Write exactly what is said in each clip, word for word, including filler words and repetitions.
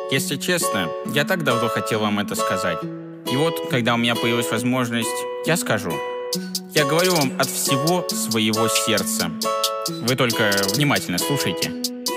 Если честно, я так давно хотел вам это сказать. И вот, когда у меня появилась возможность, я скажу. Я говорю вам от всего своего сердца. Вы только внимательно слушайте.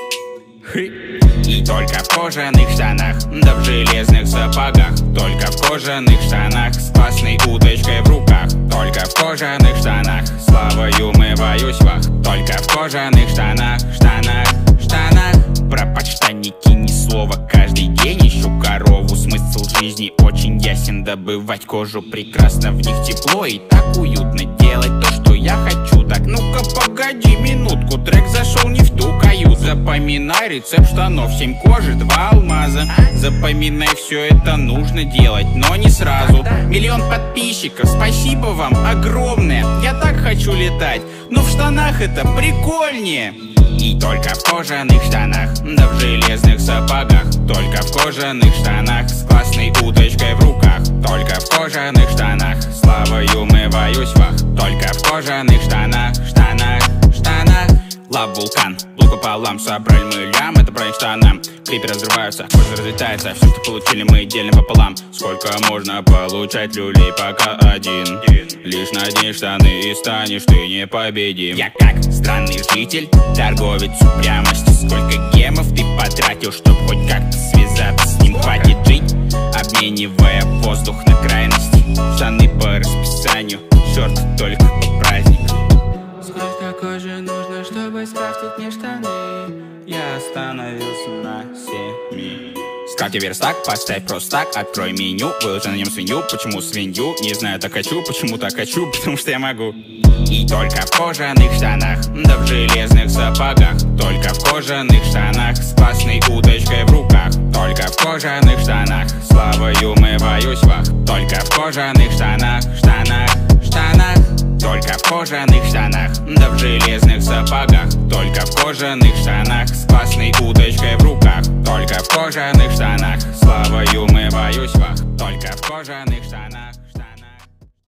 И только в кожаных штанах, да в железных сапогах. Только в кожаных штанах, с классной удочкой в руках. Только в кожаных штанах, славою умываюсь вах. Только в кожаных штанах, штанах, штанах. Про подштанники ни слова, каждый день ищу корову. Смысл жизни очень ясен, добывать кожу прекрасно. В них тепло и так уютно, делать то, что я хочу. Так, ну-ка погоди минутку, трек зашел не в ту каюту. Запоминай рецепт штанов, семь кожи, два алмаза. Запоминай, все это нужно делать, но не сразу. Миллион подписчиков, спасибо вам огромное. Я так хочу летать, но в штанах это прикольнее. И только в кожаных штанах, да в железных сапогах. Только в кожаных штанах, с классной удочкой в руках. Только в кожаных штанах, славою умываюсь вах. Только в кожаных штанах, штанах, штанах. Лав вулкан, лук пополам, собрали мы лям, это проект штанам. Клипы разрываются, кожа разлетается, все, что получили, мы делим пополам. Сколько можно получать люлей, пока один. Лишь надень штаны и станешь ты непобедим. Я как странный житель, торговец упрямости. Сколько гемов ты потратил, чтоб хоть как-то связаться с ним. Хватит жить, обменивая воздух на крайности. Штаны по расписанию, шорты только по праздникам. Сколько кожи нужно, чтобы скрафтить мне штаны? Я остановился на семи. Скрафти верстак, поставь просто так, открой меню, выложи на нем свинью. Почему свинью? Не знаю, так хочу. Почему так хочу? Потому что я могу. И только в кожаных штанах, да в железных сапогах. Только в кожаных штанах, с классной удочкой в руках. Только в кожаных штанах, славою умываюсь вах. Только в кожаных штанах, штанах, штанах. Только в кожаных штанах, да в железных сапогах. Только в кожаных штанах, с классной удочкой в руках. Только в кожаных штанах, славою умываюсь вах. Только в кожаных штанах.